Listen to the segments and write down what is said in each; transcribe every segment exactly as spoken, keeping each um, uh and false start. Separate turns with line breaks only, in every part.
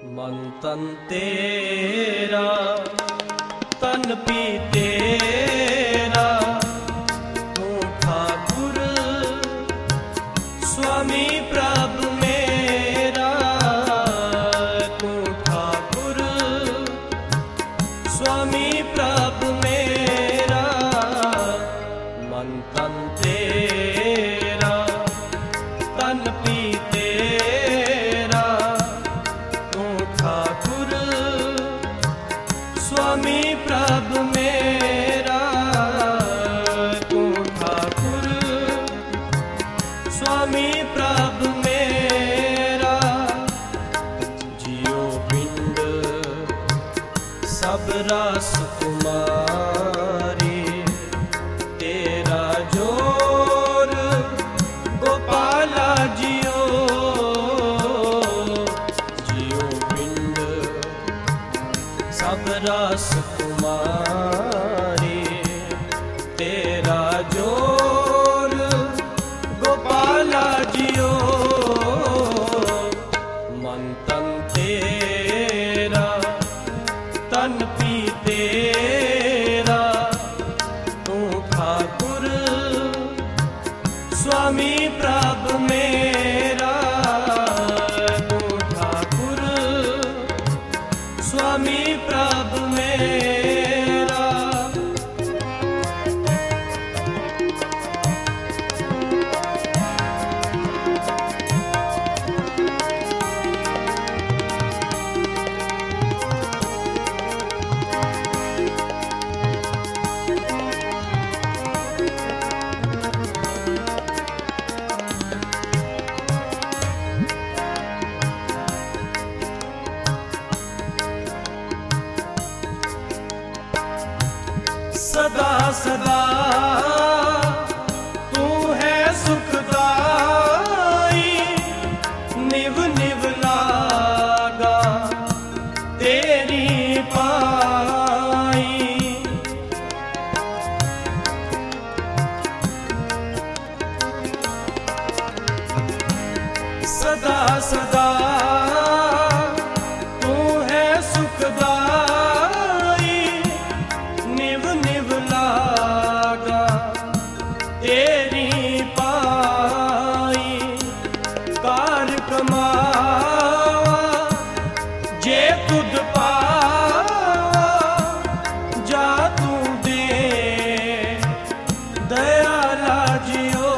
मन तन तेरा तन भी तेरा, तू ठाकुर स्वामी प्रभु मेरा, तू ठाकुर स्वामी प्रभु मेरा। मन तन तेरा तन भी तेरा, तू ठाकुर स्वामी प्रभु मेरा, तू ठाकुर स्वामी प्रभु मेरा। जियो पिंड सब रस कुमारी, तेरा जोर गोपाला जियो। जियो पिंड सब रस कुमारी, तेरा जोर गोपाला जियो। मन तन तेरा तन भी तेरा, तू ठाकुर स्वामी प्रभु मेरा, तू ठाकुर स्वामी प्रभु मेरा। सदा सदा तू है सुखदाई, निव निव लागा तेरी पाई। सदा सदा तू है सुखदाई, निव निव लागा तेरी पाई। कार कमावा जे तुद पावा, जा तू दे दयाला जियो।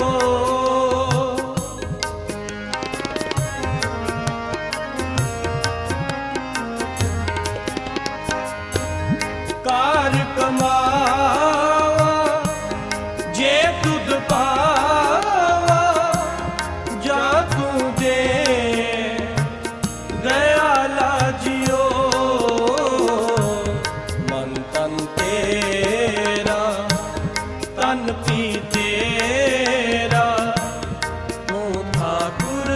कार कमावा जे तुद पावा, जा तू दे दयाला जियो। मन तन तेरा तन भी तेरा, तू ठाकुर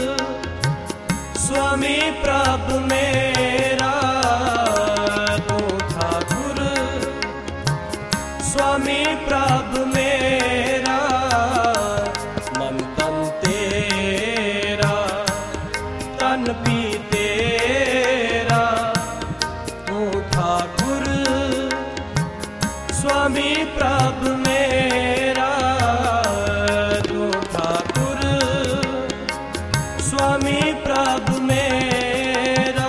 स्वामी प्रभु मेरा, तू ठाकुर स्वामी प्रभु मेरा। मन तन तेरा तन भी तेरा, तू ठाकुर स्वामी प्रभु मेरा, तू ठाकुर स्वामी प्रभु मेरा।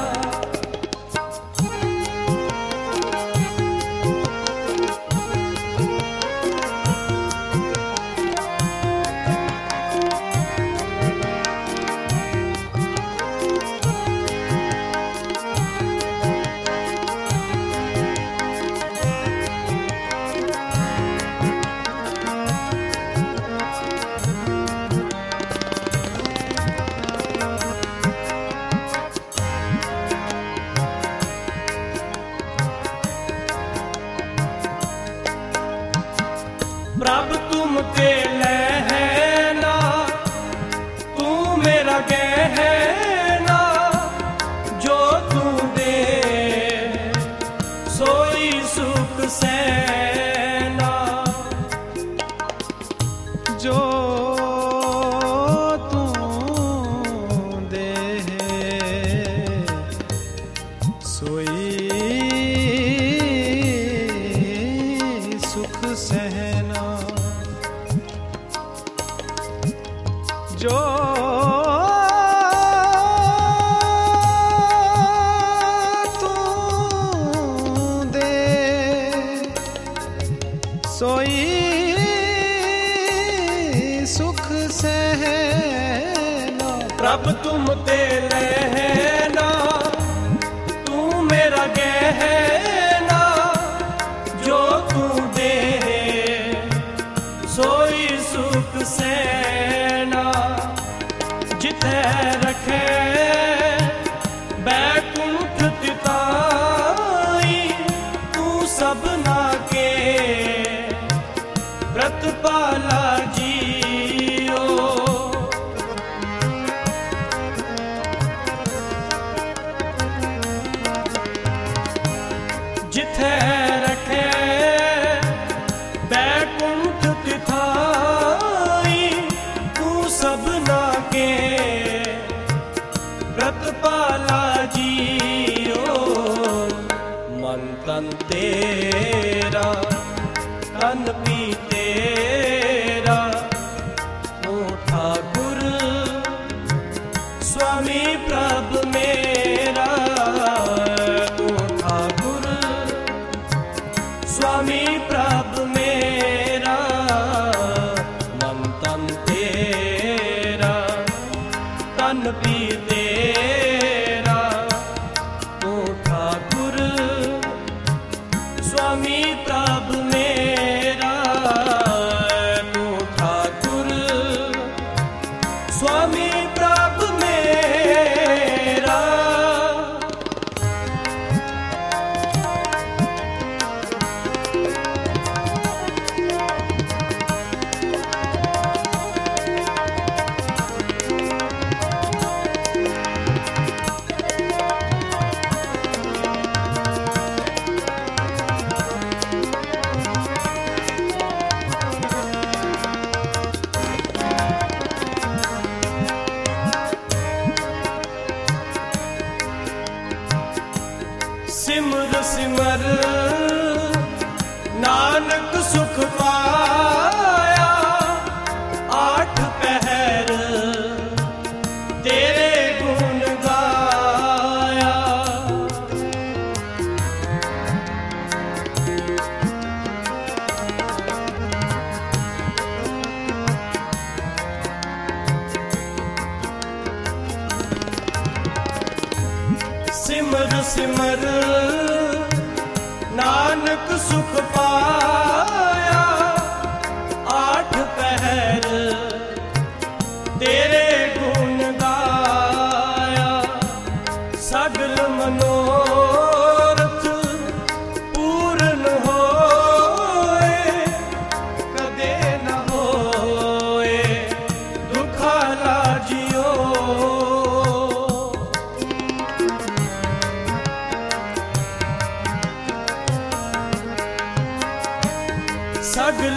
प्रभु तुम अकेले है ना, तू मेरा गहना, जो तू दे सोई सुख सैना। जो तू दे प्रभ तुम ते लहना, तू मेरा गहना, जो तू दे सोई सुख सैना। जिथे रखे बैकुंठ तिताई, तू सबना के व्रतपाला जियो। जिथे रखे बैकुंठ तिथाई, तू सबना के व्रतपाला जियो। मन तन तेरा तन पी तेरा, तू ठाकुर स्वामी प्रभ मेरा। तू ठाकुर स्वामी प्रभ मेरा, मन तन तेरा तन पी तेरा। तू ठाकुर स्वामी प्रभ मेरा, तू ठाकुर स्वामी प्रभ मेरा। सिमर सिमर नानक सुख पाया, आठ पहर तेरे गुण गाया। सिमर सिमर नानक सुख पाया, आठ पहर तेरे गुण गाया। सगल मनोरथ पूर्ण होए, कदे न होए दुखाला जियो। सगल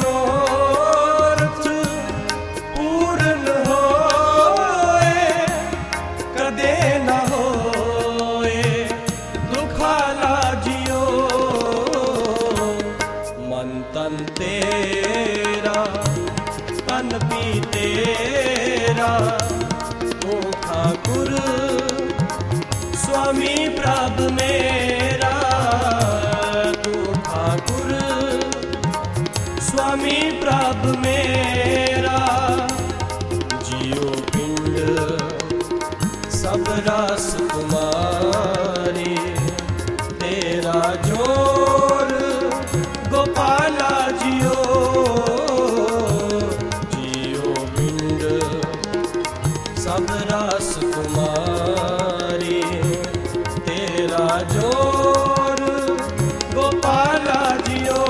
मनोरथ पूर्ण होए, कदे न होए दुखाला जियो। मन तन तेरा तन पी तेरा, तू ठाकुर स्वामी प्रभ मेरा। तू ठाकुर स्वामी प्रभ मेरा। जियो पिंड सब रास कुमारी, तेरा जोर गोपाला जियो। जियो पिंड सब रास कुमारी, तेरा जोर गोपाला जियो।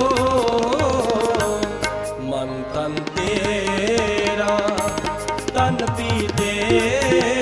मन तन तेरा तन पी तेरा,